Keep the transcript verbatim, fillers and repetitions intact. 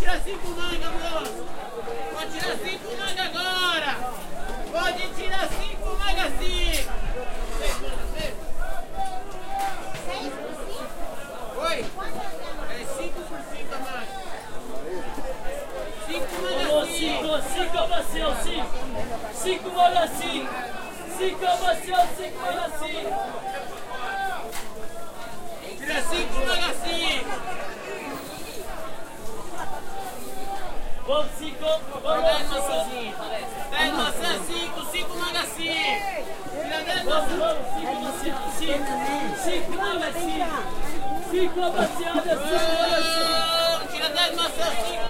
tirar cinco mangas, moço. Pode tirar cinco mangas agora. Pode tirar cinco mangas sim. Seis mangas, seis. Seis por cinco? Oi? É cinco por cinco a mais. Cinco mangas sim. Cinco, cinco amaciou, cinco. Cinco mangas sim. Cinco amaciou, cinco mangas sim. Tira cinco mangas sim. Vamos, cinco. Dez Vamos, maçãzinhas. Dez maçãs, cinco. Cinco mangas sim. Tira dez vamos, maçãs. vamos. Cinco amaciadas, cinco. Cinco mangas sim. Cinco amaciadas, cinco mangas sim. Tira dez maçãs, cinco.